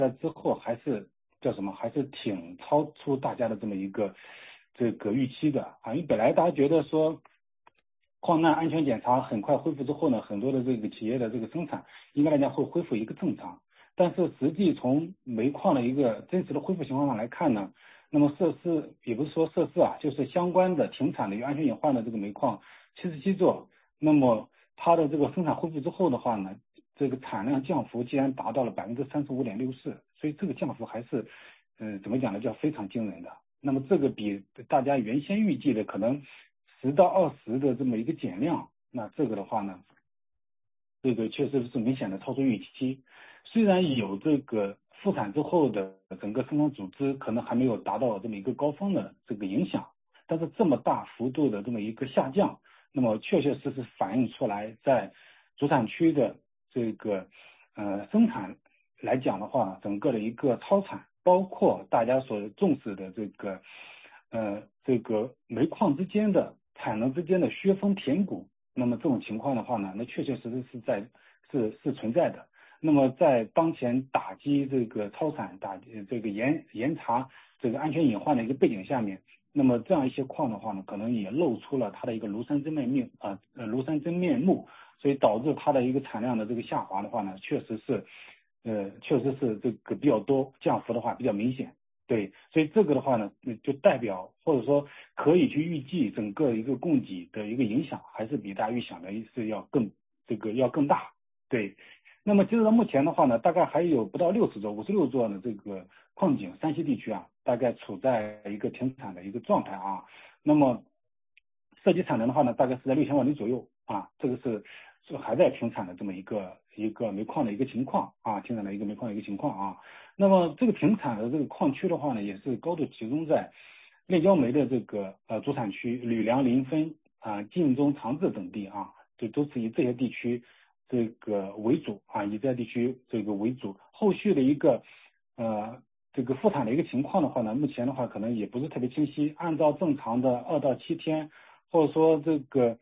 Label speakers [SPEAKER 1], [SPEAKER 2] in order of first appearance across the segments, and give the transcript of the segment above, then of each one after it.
[SPEAKER 1] 之后还是叫什么，还是挺超出大家的这么一个这个预期的啊。因为本来大家觉得说矿难安全检查很快恢复之后呢，很多的这个企业的这个生产应该来讲会恢复一个正常，但是实际从煤矿的一个真实的恢复情况上来看呢，那么涉事也不是说涉事啊，就是相关的停产的有安全隐患的这个煤矿77座，那么它的这个生产恢复之后的话呢，这个产量降幅竟然达到了35.64%，所以这个降幅还是怎么讲呢，叫非常惊人的。那么这个比大家原先预计的可能10到20的这么一个减量，那这个的话呢，这个确实是明显的超出预期。虽然有这个复产之后的整个生产组织可能还没有达到这么一个高峰的这个影响，但是这么大幅度的这么一个下降，那么确确实实反映出来在主产区的这个生产来讲的话，整个的一个超产，包括大家所重视的这个煤矿之间的产能之间的削峰填谷，那么这种情况的话呢，那确确实实是存在的。那么在当前打击这个超产、这个严查这个安全隐患的一个背景下面，那么这样一些矿的话呢，可能也露出了它的一个庐山真面目，所以导致它的一个产量的这个下滑的话呢，确实是这个比较多，降幅的话比较明显。对，所以这个的话呢，就代表或者说可以去预计整个一个供给的一个影响，还是比大家预想的是要更大。对，那么截止到目前的话呢，大概还有不到56座的这个矿井，山西地区啊，大概处在一个停产的一个状态啊。那么涉及产能的话呢，大概是在6000万吨左右啊，这个是还在停产的这么一个煤矿的一个情况啊，停产的一个煤矿的一个情况啊。那么这个停产的这个矿区的话呢，也是高度集中在炼焦煤的这个主产区吕梁、临汾啊、晋中、长治等地啊，就都是以这些地区这个为主啊，以这些地区这个为主。后续的一个这个复产的一个情况的话呢，目前的话可能也不是特别清晰。按照正常的2到7天，或者说这个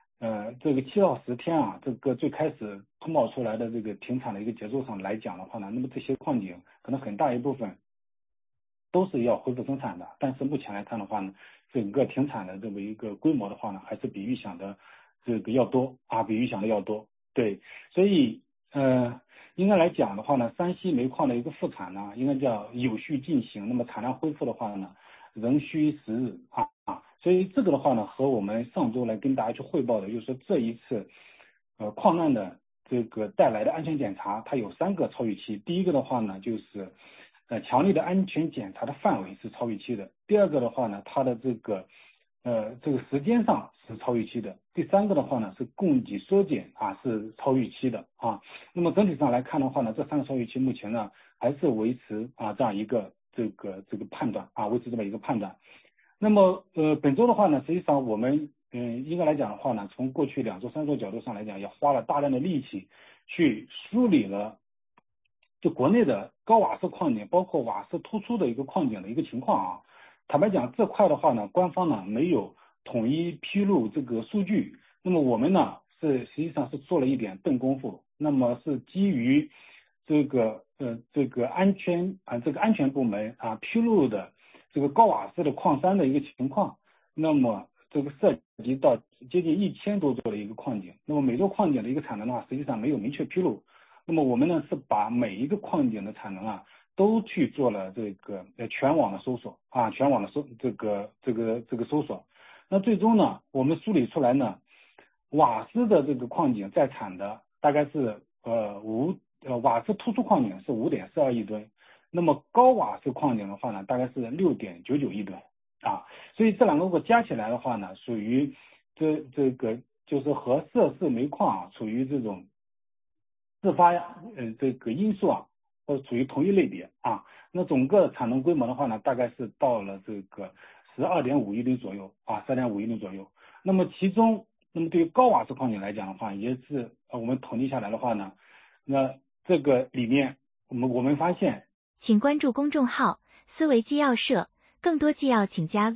[SPEAKER 1] 7到10天啊，这个最开始通报出来的这个停产的一个节奏上来讲的话呢，那么这些矿井可能很大一部分都是要恢复生产的，但是目前来看的话呢，整个停产的这么一个规模的话呢，还是比预想的这个要多啊，比预想的要多。对，所以应该来讲的话呢，山西煤矿的一个复产呢，应该叫有序进行。那么产量恢复的话呢，仍需时日啊。所以这个的话呢，和我们上周来跟大家去汇报的，就是说这一次矿难的这个带来的安全检查，它有3个超预期。第一个的话呢，就是强烈的安全检查的范围是超预期的。第二个的话呢，它的这个时间上是超预期的。第三个的话呢，是供给缩减啊是超预期的啊。那么整体上来看的话呢，这3个超预期目前呢还是维持啊这样一个这个判断啊，维持这么一个判断。那么本周的话呢，实际上我们应该来讲的话呢，从过去2周3周角度上来讲，也花了大量的力气去梳理了就国内的高瓦斯矿井，包括瓦斯突出的一个矿井的一个情况啊。坦白讲，这块的话呢，官方呢没有统一披露这个数据。那么我们呢实际上是做了一点笨功夫，那么是基于这个安全部门啊披露的这个高瓦斯的矿山的一个情况，那么这个涉及到接近1000多座的一个矿井，那么每座矿井的一个产能的话，实际上没有明确披露。那么我们呢是把每一个矿井的产能啊都去做了这个全网的搜索啊，全网的搜索。那最终呢，我们梳理出来呢，瓦斯的这个矿井在产的大概是瓦斯突出矿井是5.42亿吨，那么高瓦斯矿井的话呢，大概是6.99亿吨啊。所以这2个如果加起来的话呢，属于这个就是和涉事煤矿啊处于这种自发这个因素啊，或者处于同一类别啊。那整个产能规模的话呢，大概是到了这个12.5亿吨左右啊，12.5亿吨左右。那么其中，那么对于高瓦斯矿井来讲的话，也是我们统计下来的话呢，那这个里面我们发现，
[SPEAKER 2] 请关注公众号思维纪要社，更多纪要请加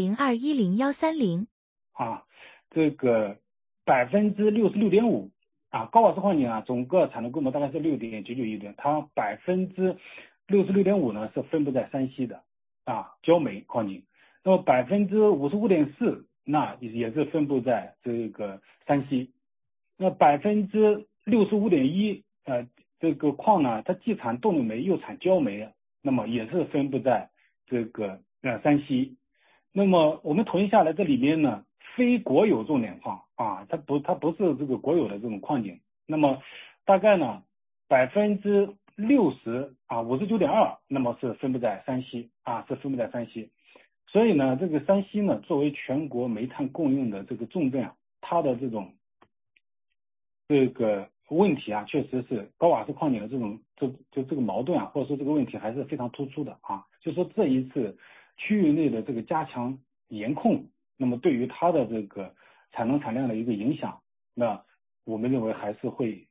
[SPEAKER 2] VCN20210130啊，
[SPEAKER 1] 这个66.5%。 高瓦斯矿井总个产能规模大概是6.99亿吨，它66.5%呢是分布在山西的焦煤矿井，那么55.4%那也是分布在这个山西，那65.1%这个矿呢，它既产动力煤又产焦煤，那么也是分布在这个山西。那么我们统计下来，这里面呢，非国有重点矿它不是这个国有的这种矿井，那么大概呢60%59.2%，那么是分布在山西是分布在山西。所以呢，这个山西呢，作为全国煤炭供应的这个重镇它的这个问题确实是高瓦斯矿井的这个矛盾或者说这个问题还是非常突出的就说这一次区域内的这个加强严控，那么对于它的这个产能产量的一个影响，那我们认为还是会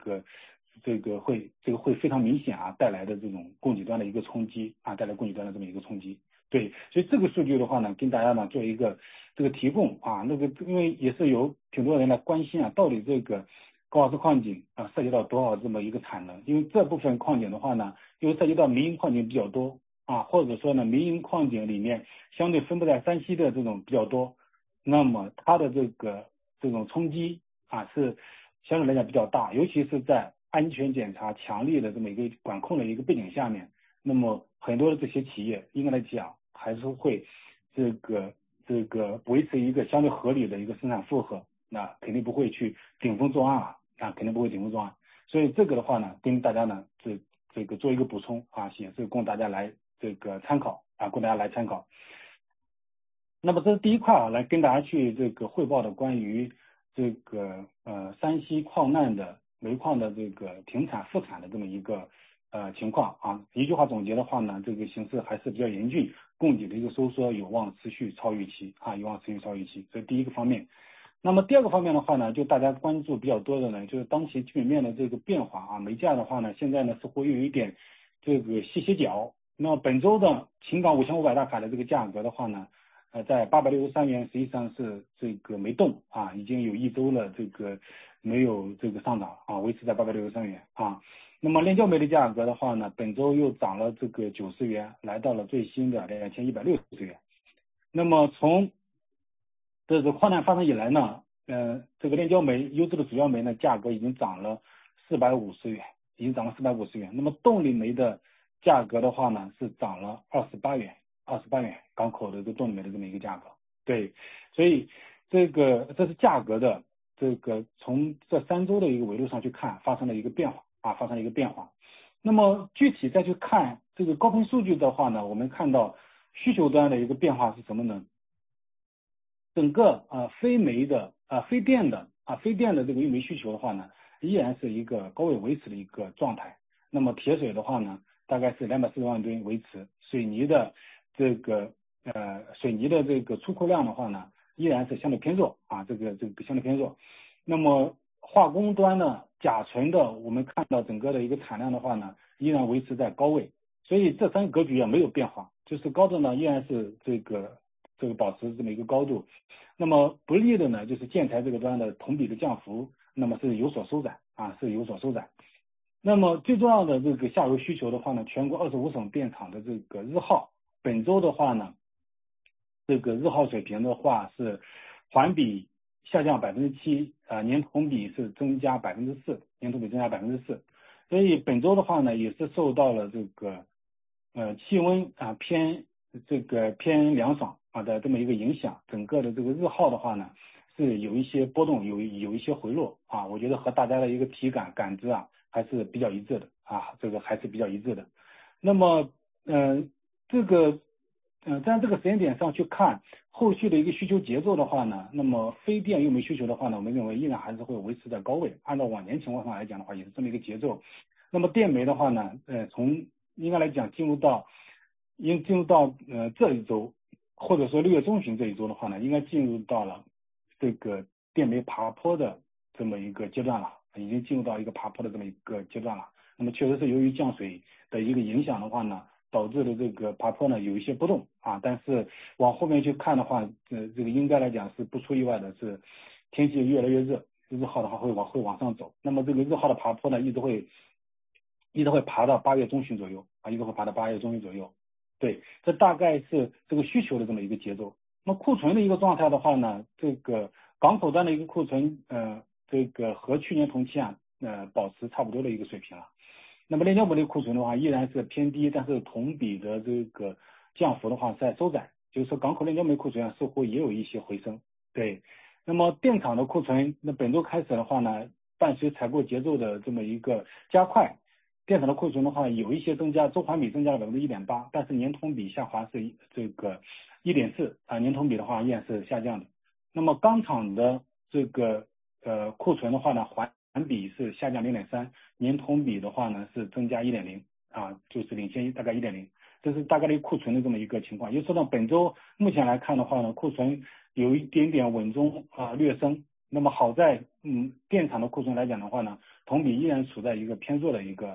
[SPEAKER 1] 会非常明显带来的这种供给端的一个冲击带来供给端的这么一个冲击。对，所以这个数据的话呢，跟大家呢做一个这个提供因为也是有挺多人来关心到底这个高瓦斯矿井涉及到多少这么一个产能，因为这部分矿井的话呢，因为涉及到民营矿井比较多或者说呢民营矿井里面相对分布在山西的这种比较多，那么它的这种冲击是相对来讲比较大，尤其是在安全检查强烈的这么一个管控的一个背景下面，那么很多的这些企业应该来讲还是会这个维持一个相对合理的一个生产负荷，那肯定不会去顶风作案肯定不会顶风作案。所以这个的话呢，跟大家呢这个做一个补充也是供大家来这个参考供大家来参考。那么这是第一块来跟大家去这个汇报的关于这个山西矿难的煤矿的这个停产复产的这么一个情况一句话总结的话呢，这个形势还是比较严峻，供给的一个收缩有望持续超预期有望持续超预期，这是第一个方面。那么第二个方面的话呢，就大家关注比较多的呢，就是当前基本面的这个变化煤价的话呢，现在呢似乎又有一点这个歇脚。那么本周的秦港5500大卡的这个价格的话呢，在863元，实际上是这个没动已经有一周了，这个没有这个上涨维持在863元那么炼焦煤的价格的话呢，本周又涨了这个90元，来到了最新的2160元。那么从这个矿难发生以来呢，这个炼焦煤优质的主要煤呢，价格已经涨了450元，已经涨了450元。那么动力煤的价格的话呢，是涨了28元，港口的这个动力煤的这么一个价格。对，所以这是价格的这个从这3周的一个维度上去看，发生了一个变化。那么具体再去看这个高频数据的话呢，我们看到需求端的一个变化是什么呢？整个非煤的非电的这个运煤需求的话呢，依然是一个高位维持的一个状态。那么铁水的话呢，大概是240万吨维持，水泥的这个出库量的话呢，依然是相对偏弱这个相对偏弱。那么化工端呢，甲醇的我们看到整个的一个产量的话呢，依然维持在高位，所以这3个格局没有变化，就是高的呢依然是这个保持这么一个高度。那么不利的呢，就是建材这个端的同比的降幅，那么是有所收窄那么最重要的这个下游需求的话呢，全国25省电厂的这个日耗，本周的话呢，这个日耗水平的话是环比下降7%，年同比是增加4%，所以本周的话呢，也是受到了这个气温偏凉爽的这么一个影响，整个的这个日耗的话呢是有一些波动，有一些回落我觉得和大家的一个体感知还是比较一致的这个还是比较一致的。那么在这个时间点上去看后续的一个需求节奏的话呢，那么非电运煤需求的话呢，我们认为依然还是会维持在高位，按照往年情况上来讲的话，也是这么一个节奏。那么电煤的话呢，从应该来讲进入到这一周，或者说6月中旬这一周的话呢，应该进入到了这个电煤爬坡的这么一个阶段了，已经进入到一个爬坡的这么一个阶段了。那么确实是由于降水的一个影响的话呢，导致的这个爬坡呢有一些波动但是往后面去看的话，这个应该来讲是不出意外的，是天气越来越热日耗的话会往上走。那么这个日耗的爬坡呢，一直会爬到8月中旬左右啊，一直会爬到8月中旬左右。对，这大概是这个需求的这么一个节奏。那么库存的一个状态的话呢，这个港口端的一个库存，这个和去年同期啊，保持差不多的一个水平了。那么炼焦煤的库存的话依然是偏低，但是同比的这个降幅的话在收窄，就是说港口炼焦煤库存似乎也有一些回升。对，那么电厂的库存，那本周开始的话呢，伴随采购节奏的这么一个加快，电厂的库存的话有一些增加，周环比增加了1.8%，但是年同比下滑是这个1.4%啊，年同比的话依然是下降的。那么钢厂的这个库存的话呢，环比是下降0.3%，年同比的话呢是增加1.0啊，就是领先大概1.0，这是大概的库存的这么一个情况。也就是说呢，本周目前来看的话呢，库存有一点点稳中略升。那么好在电厂的库存来讲的话呢，同比依然处在一个偏弱的一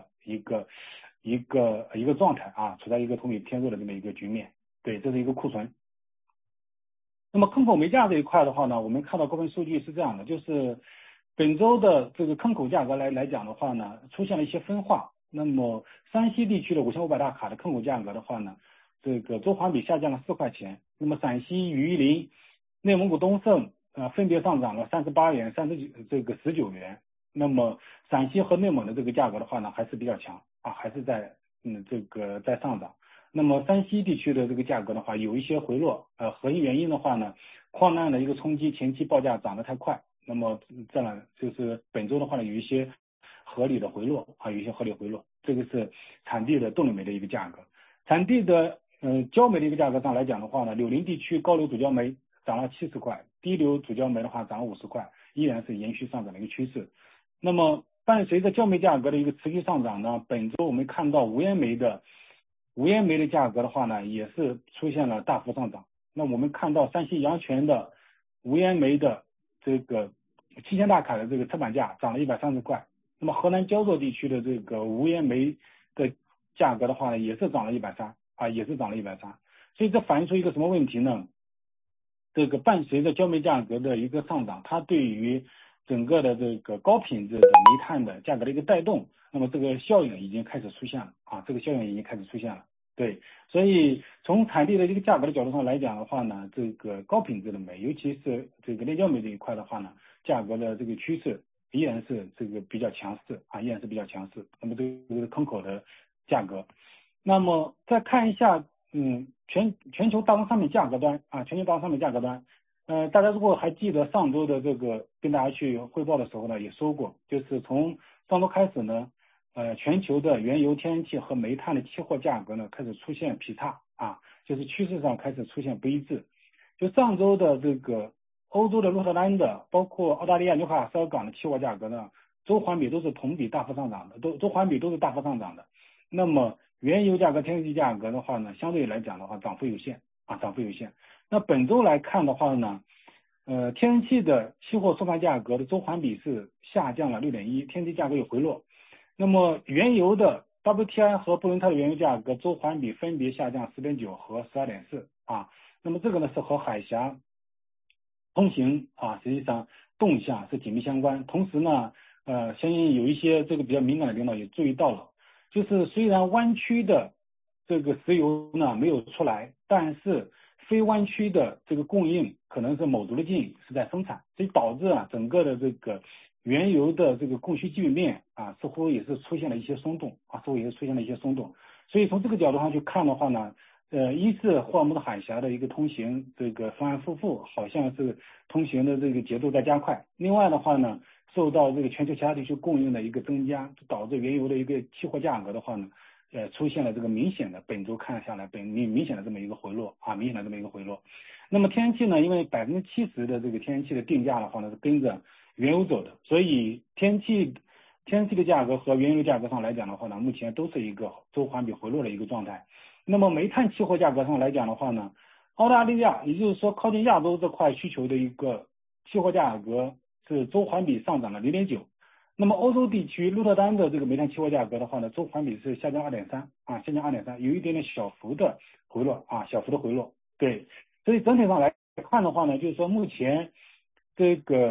[SPEAKER 1] 个状态啊，处在一个同比偏弱的这么一个局面。对，这是一个库存。那么坑口煤价这一块的话呢，我们看到部分数据是这样的，就是本周的这个坑口价格来讲的话呢，出现了一些分化。那么山西地区的5500大卡的坑口价格的话呢，这个周环比下降了4块钱。那么陕西榆林、内蒙古东胜分别上涨了38元、19元。那么陕西和内蒙的这个价格的话呢，还是比较强啊，还是在在上涨。那么山西地区的这个价格的话有一些回落，核心原因的话呢，矿难的一个冲击，前期报价涨得太快。那么这样就是本周的话呢，有一些合理的回落啊，有一些合理回落。这个是产地的动力煤的一个价格。产地的焦煤的一个价格上来讲的话呢，柳林地区高流主焦煤涨了70块，低流主焦煤的话涨了50块，依然是延续上涨的一个趋势。那么伴随着焦煤价格的一个持续上涨呢，本周我们看到无烟煤的价格的话呢，也是出现了大幅上涨。那我们看到山西阳泉的无烟煤的这个7000大卡的这个车板价涨了130块。那么河南焦作地区的这个无烟煤的价格的话呢，也是涨了130啊，也是涨了130。所以这反映出一个什么问题呢？这个伴随着焦煤价格的一个上涨，它对于整个的这个高品质的煤炭的价格的一个带动，那么这个效应已经开始出现了啊，这个效应已经开始出现了。对，所以从产地的这个价格的角度上来讲的话呢，这个高品质的煤，尤其是这个炼焦煤这一块的话呢，价格的这个趋势依然是这个比较强势啊，依然是比较强势。那么这个是坑口的价格。那么再看一下全球大宗商品价格端啊，全球大宗商品价格端，大家如果还记得上周的这个跟大家去汇报的时候呢，也说过，就是从上周开始呢，全球的原油、天然气和煤炭的期货价格呢开始出现劈叉啊，就是趋势上开始出现不一致。就上周的这个欧洲的鹿特丹的，包括澳大利亚纽卡斯尔港的期货价格呢，周环比都是同比大幅上涨的，周环比都是大幅上涨的。那么原油价格、天然气价格的话呢，相对来讲的话涨幅有限啊，涨幅有限。那本周来看的话呢，天然气的期货收盘价格的周环比是下降了6.1%，天然气价格有回落。那么原油的 WTI 和布伦特的原油价格周环比分别下降10.9%和12.4%啊。那么这个呢是和海峡通行啊，实际上动向是紧密相关。同时呢，相信有一些这个比较敏感的领导也注意到了，就是虽然湾区的这个石油呢没有出来，但是非湾区的这个供应可能是某族的境是在生产，所以导致整个的这个原油的这个供需基本面似乎也是出现了一些松动啊，似乎也是出现了一些松动。所以从这个角度上去看的话呢，一是霍尔木兹海峡的一个通行这个翻案复复，好像是通行的这个节奏在加快。另外的话呢，受到这个全球其他地区供应的一个增加，导致原油的一个期货价格的话呢，出现了这个明显的本周看下来明显的这么一个回落啊，明显的这么一个回落。那么天然气呢，因为70%的这个天然气的定价的话呢是跟着原油走的，所以天然气的价格和原油价格上来讲的话呢，目前都是一个周环比回落的一个状态。那么煤炭期货价格上来讲的话呢，澳大利亚也就是说靠近亚洲这块需求的一个期货价格是周环比上涨了0.9%。那么欧洲地区鹿特丹的这个煤炭期货价格的话呢，周环比是下降2.3%啊，下降2.3%，有一点点小幅的回落啊，小幅的回落。对，所以整体上来看的话呢，就是说目前这个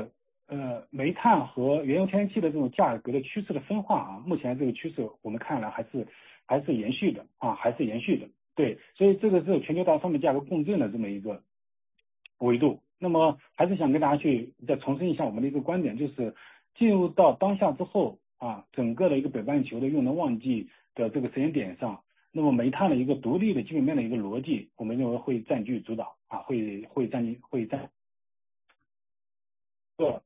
[SPEAKER 1] 煤炭和原油天然气的这种价格的趋势的分化啊，目前这个趋势我们看来还是延续的啊，还是延续的。对，所以这个是全球大商品价格共振的这么一个维度。那么还是想跟大家去再重申一下我们的一个观点，就是进入到当下之后啊，整个的一个北半球的用能旺季的这个时间点上，那么煤炭的一个独立的基本面的一个逻辑，我们认为会占据主导啊，会占个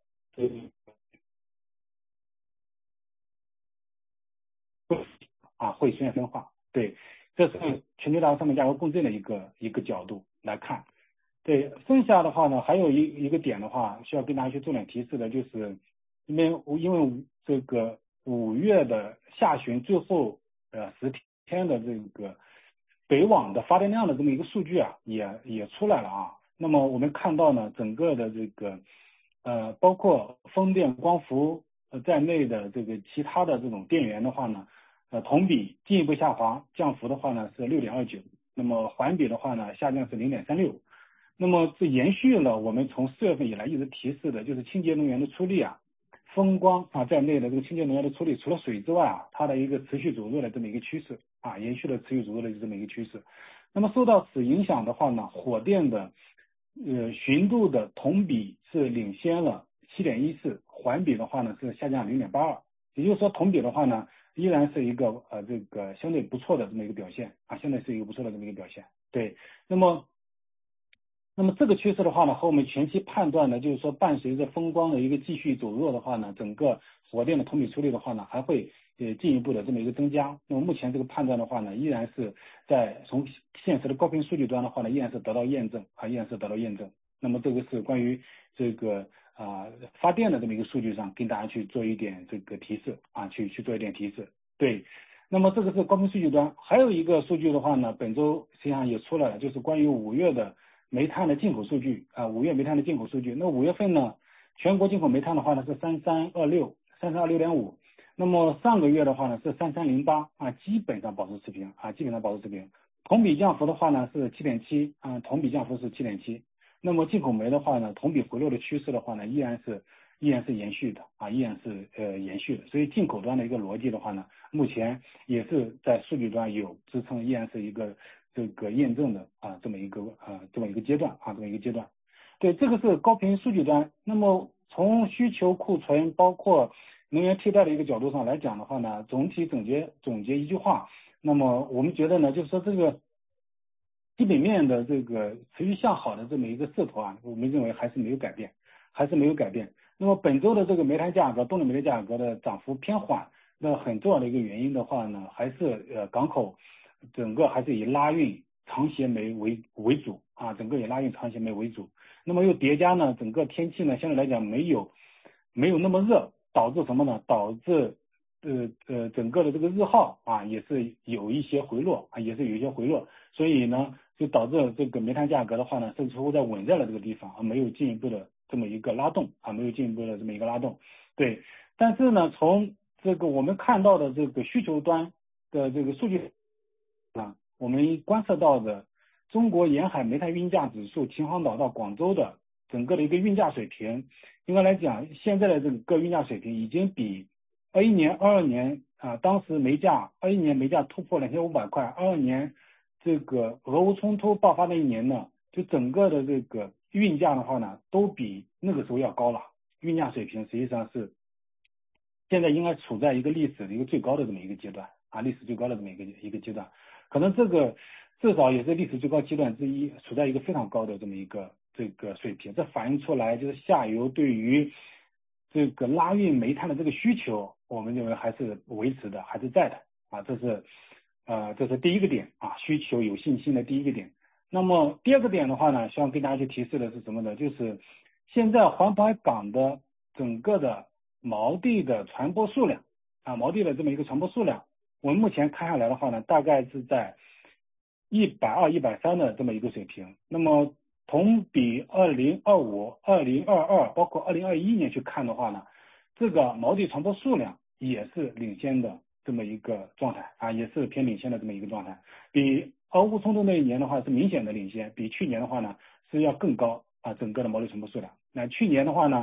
[SPEAKER 1] 会出现分化。对，这是全球大宗商品价格共振的一个角度来看。对，剩下的话呢，还有一个点的话，需要跟大家去重点提示的，就是因为这个5月的下旬最后10天的这个北网的发电量的这么一个数据啊，也出来了啊。那么我们看到呢，整个的这个包括风电、光伏在内的这个其他的这种电源的话呢，同比进一步下滑，降幅的话呢是6.29，那么环比的话呢下降是0.36。那么这延续了我们从4月份以来一直提示的，就是清洁能源的出力啊，风光啊在内的这个清洁能源的出力，除了水之外啊，它的一个持续走弱的这么一个趋势啊，延续了持续走弱的这么一个趋势。那么受到此影响的话呢，火电的巡度的同比是领先了7.14，环比的话呢是下降0.82，也就是说同比的话呢依然是一个这个相对不错的这么一个表现啊，相对是一个不错的这么一个表现。对，那么这个趋势的话呢，和我们前期判断的，就是说伴随着风光的一个继续走弱的话呢，整个火电的同比出力的话呢，还会进一步的这么一个增加。那么目前这个判断的话呢，依然是在从现实的高频数据端的话呢，依然是得到验证啊，依然是得到验证。那么这个是关于这个发电的这么一个数据上，跟大家去做一点这个提示啊，去做一点提示。对。那么这个是高频数据端，还有一个数据的话呢，本周实际上也出来了，就是关于5月的煤炭的进口数据啊，5月煤炭的进口数据。那5月份呢，全国进口煤炭的话呢是3326.5，那么上个月的话呢是3308啊，基本上保持持平啊，基本上保持持平。同比降幅的话呢是7.7啊，同比降幅是7.7。那么进口煤的话呢，同比回落的趋势的话呢，依然是延续的啊，依然是延续的。所以进口端的一个逻辑的话呢，目前也是在数据端有支撑，依然是一个这个验证的啊这么一个阶段啊，这么一个阶段。对，这个是高频数据端。那么从需求库存包括能源替代的一个角度上来讲的话呢，总体总结一句话，那么我们觉得呢，就是说这个基本面的这个持续向好的这么一个势头啊，我们认为还是没有改变，还是没有改变。那么本周的这个煤炭价格、动力煤的价格的涨幅偏缓，那很重要的一个原因的话呢，还是港口整个还是以拉运长协煤为主啊，整个以拉运长协煤为主。那么又叠加呢，整个天气呢相对来讲没有那么热，导致什么呢？导致整个的这个日耗啊也是有一些回落啊，所以呢就导致这个煤炭价格的话呢，甚至乎在稳在了这个地方啊，没有进一步的这么一个拉动啊，没有进一步的这么一个拉动。对，但是呢，从这个我们看到的这个需求端的这个数据啊，我们观测到的中国沿海煤炭运价指数，秦皇岛到广州的整个的一个运价水平，应该来讲，现在的这个运价水平已经比21年、22年啊，当时21年煤价突破2500块，22年这个俄乌冲突爆发那一年呢，就整个的这个运价的话呢，都比那个时候要高了，运价水平实际上是现在应该处在一个历史的一个最高的这么一个阶段啊，历史最高的这么一个阶段，可能这个至少也是历史最高阶段之一，处在一个非常高的这么一个这个水平，这反映出来就是下游对于这个拉运煤炭的这个需求，我们认为还是维持的，还是在的啊，这是第一个点啊，需求有信心的第一个点。那么第二个点的话呢，希望跟大家去提示的是什么呢？就是现在黄牌港的整个的锚地的船舶数量啊，锚地的这么一个船舶数量，我们目前看下来的话呢，大概是在120、130的这么一个水平。那么同比2025、2022，包括2021年去看的话呢，这个锚地船舶数量也是领先的这么一个状态啊，也是偏领先的这么一个状态，比俄乌冲突那一年的话是明显的领先，比去年的话呢是要更高啊，整个的锚地船舶数量。那去年的话呢，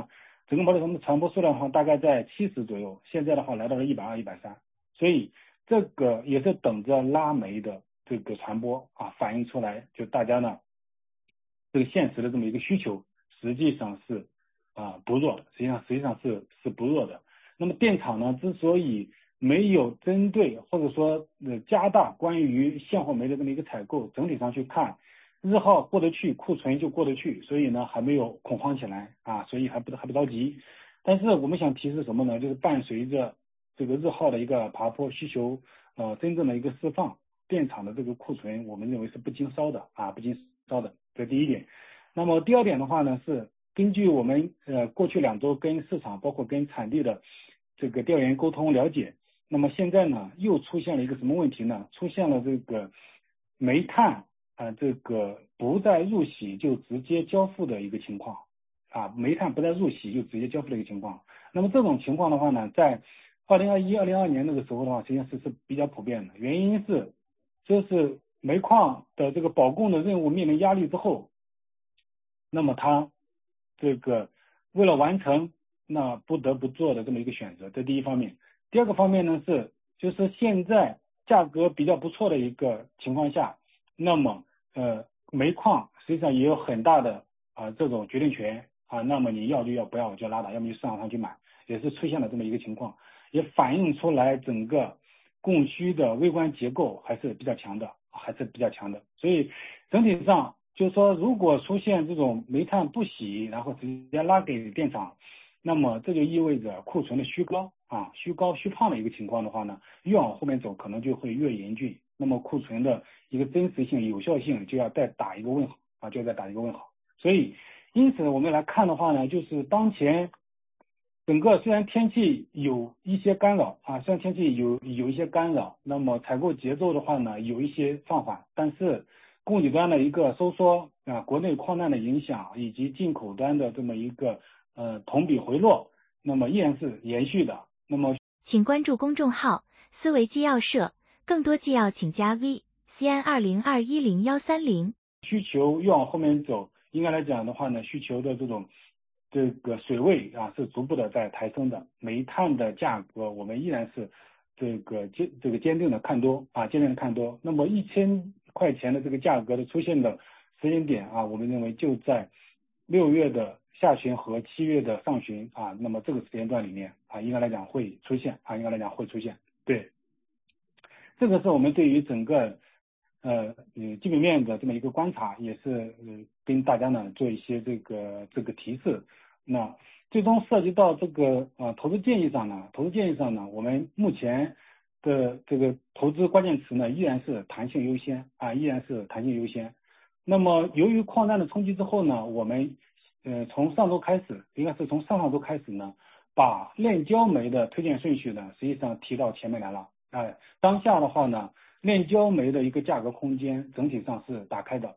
[SPEAKER 1] 整个毛利传播数量的话大概在70左右，现在的话来到了120、130，所以这个也是等着拉煤的这个传播啊反映出来，就大家呢这个现实的这么一个需求实际上是不弱的，实际上是不弱的。那么电厂呢之所以没有针对或者说加大关于现货煤的这么一个采购，整体上去看日耗过得去，库存就过得去，所以呢还没有恐慌起来啊，所以还不着急。但是我们想提示什么呢？就是伴随着这个日耗的一个爬坡，需求真正的一个释放，电厂的这个库存我们认为是不经烧的啊，不经烧的，这第一点。那么第二点的话呢，是根据我们过去2周跟市场包括跟产地的这个调研沟通了解，那么现在呢又出现了一个什么问题呢？出现了这个煤炭这个不再入洗就直接交付的一个情况啊，煤炭不再入洗就直接交付的一个情况。那么这种情况的话呢，在2021、2022年那个时候的话，实际上是比较普遍的。原因是就是煤矿的这个保供的任务面临压力之后，那么它这个为了完成，那不得不做的这么一个选择，这第一方面。第二个方面呢是，就是现在价格比较不错的一个情况下，那么煤矿实际上也有很大的这种决定权啊，那么你要就要，不要就拉倒，要么就市场上去买，也是出现了这么一个情况，也反映出来整个供需的微观结构还是比较强的，所以整体上就是说，如果出现这种煤炭不洗，然后直接拉给电厂，那么这就意味着库存的虚高虚胖的一个情况的话呢，越往后面走可能就会越严峻，那么库存的一个真实性、有效性就要再打一个问号所以因此我们来看的话呢，就是当前整个虽然天气有一些干扰那么采购节奏的话呢有一些放缓，但是供给端的一个收缩国内矿难的影响以及进口端的这么一个同比回落，那么依然是延续的。那么
[SPEAKER 2] 请关注公众号思维纪要社，更多纪要请加 VCN20210130。
[SPEAKER 1] 需求越往后面走，应该来讲的话呢，需求的这个水位是逐步的在抬升的。煤炭的价格我们依然是这个坚定的看多。那么1000块钱的这个价格的出现的时间点我们认为就在6月的下旬和7月的上旬那么这个时间段里面应该来讲会出现。对，这个是我们对于整个基本面的这么一个观察，也是跟大家呢做一些这个提示。那最终涉及到这个投资建议上呢，我们目前的这个投资关键词呢依然是弹性优先。那么由于矿难的冲击之后呢，我们从上周开始，应该是从上周开始呢，把炼焦煤的推荐顺序呢实际上提到前面来了。当下的话呢，炼焦煤的一个价格空间整体上是打开的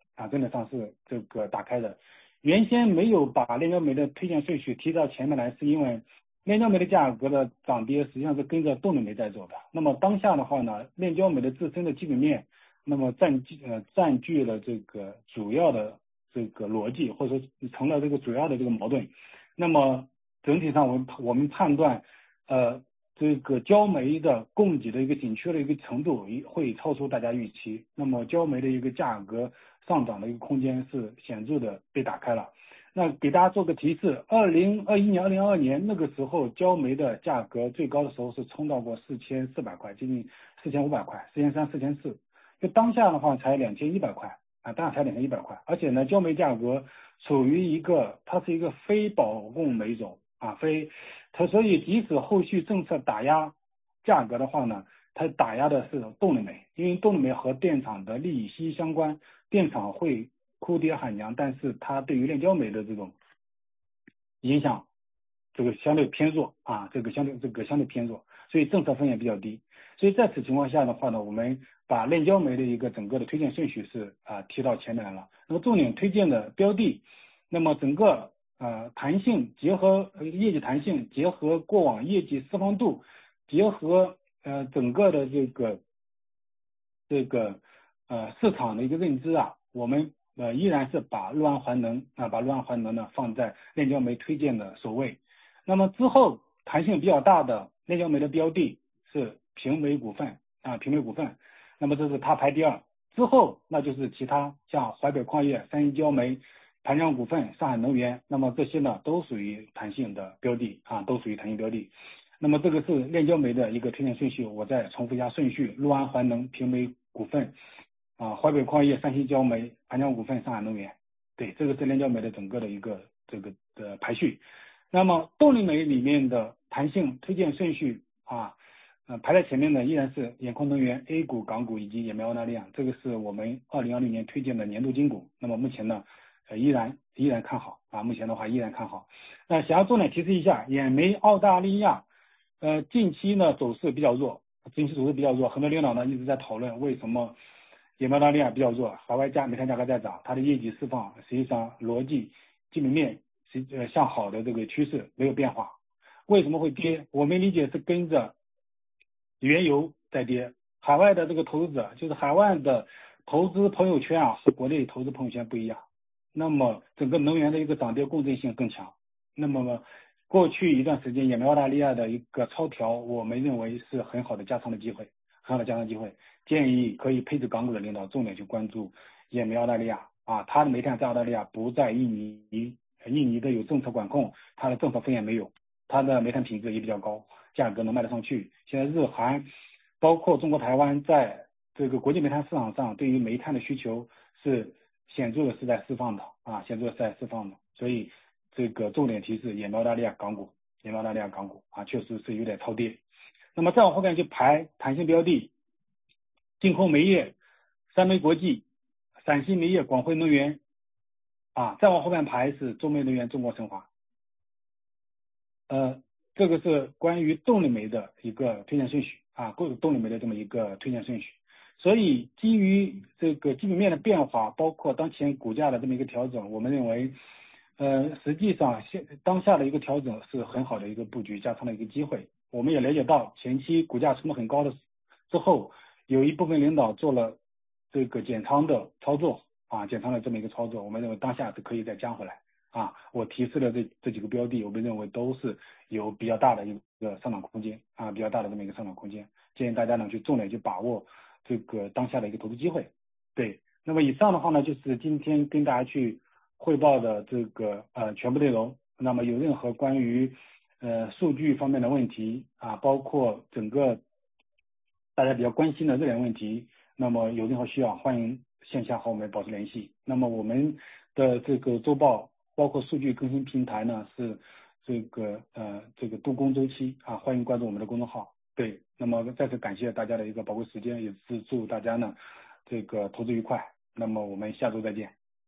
[SPEAKER 1] 原先没有把炼焦煤的推荐顺序提到前面来，是因为炼焦煤的价格的涨跌实际上是跟着动力煤在走的。那么当下的话呢，炼焦煤的自身的基本面，那么占据了这个主要的这个逻辑，或者说成了这个主要的这个矛盾。那么整体上我们判断这个焦煤的供给的一个紧缺的一个程度会超出大家预期，那么焦煤的一个价格上涨的一个空间是显著的被打开了。那给大家做个提示，2021年、2022年那个时候焦煤的价格最高的时候是冲到过4400块，接近4500块，4300、4400，就当下的话才2100块当然才2100块，而且呢焦煤价格处于它是一个非保供煤种所以即使后续政策打压价格的话呢，它打压的是动力煤，因为动力煤和电厂的利益息息相关，电厂会哭爹喊娘，但是它对于炼焦煤的这种影响这个相对偏弱相对偏弱，所以政策风险比较低。所以在此情况下的话呢，我们把炼焦煤的一个整个的推荐顺序是提到前面来了。那么重点推荐的标的，那么整个弹性结合业绩弹性，结合过往业绩释放度，结合整个的这个市场的一个认知我们依然是把氯胺环能呢放在炼焦煤推荐的首位。 那么之后弹性比较大的链焦煤的标的是平煤股份平煤股份，那么这是它排第二。之后那就是其他像淮北矿业、三一焦煤、盘江股份、上海能源，那么这些呢都属于弹性的标的都属于弹性标的。那么这个是链焦煤的一个推荐顺序，我再重复一下顺序：陆安环能、平煤股份淮北矿业、三星焦煤、盘江股份、上海能源。对，这个是链焦煤的整个的一个这个的排序。那么动力煤里面的弹性推荐顺序排在前面的依然是兖矿能源、A 股、港股以及野煤澳大利亚，这个是我们2020年推荐的年度金股。那么目前呢，依然看好目前的话依然看好。那想要重点提示一下，野煤澳大利亚近期呢走势比较弱，很多领导呢一直在讨论为什么野煤澳大利亚比较弱，海外煤炭价格在涨，它的业绩释放实际上逻辑基本面向好的这个趋势没有变化。为什么会跌？我们理解是跟着原油在跌，海外的这个投资者就是海外的投资朋友圈和国内投资朋友圈不一样，那么整个能源的一个涨跌共振性更强。那么过去一段时间野煤澳大利亚的一个超调，我们认为是很好的加仓的机会，建议可以配置港股的领导重点去关注野煤澳大利亚它的煤炭在澳大利亚不在印尼的有政策管控，它的政策风险没有，它的煤炭品质也比较高，价格能卖得上去。现在日韩包括中国台湾在这个国际煤炭市场上对于煤炭的需求是显著的在释放的所以这个重点提示野煤澳大利亚港股确实是有点超跌。那么再往后面就排弹性标的，净空煤业、三煤国际、陕西煤业、广汇能源再往后面排是中煤能源、中国神华。这个是关于动力煤的一个推荐顺序动力煤的这么一个推荐顺序。所以基于这个基本面的变化，包括当前股价的这么一个调整，我们认为实际上当下的一个调整是很好的一个布局加仓的一个机会。我们也了解到前期股价冲得很高的之后，有一部分领导做了这个减仓的操作减仓的这么一个操作，我们认为当下是可以再加回来我提示的这几个标的，我们认为都是有比较大的一个上涨空间比较大的这么一个上涨空间，建议大家呢去重点去把握这个当下的一个投资机会。对，那么以上的话呢就是今天跟大家去汇报的这个全部内容。那么有任何关于数据方面的问题包括整个大家比较关心的热点问题，那么有任何需要欢迎线下和我们保持联系。那么我们的这个周报包括数据更新平台呢是这个度公周期欢迎关注我们的公众号。对，那么再次感谢大家的一个宝贵时间，也是祝大家呢这个投资愉快。那么我们下周再见。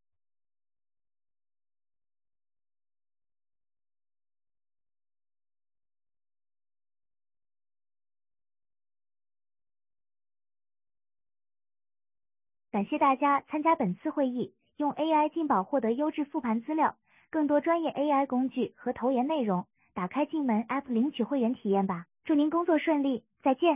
[SPEAKER 2] 感谢大家参加本次会议，用 AI 进宝获得优质复盘资料，更多专业 AI 工具和投研内容，打开进门 App 领取会员体验吧。祝您工作顺利，再见。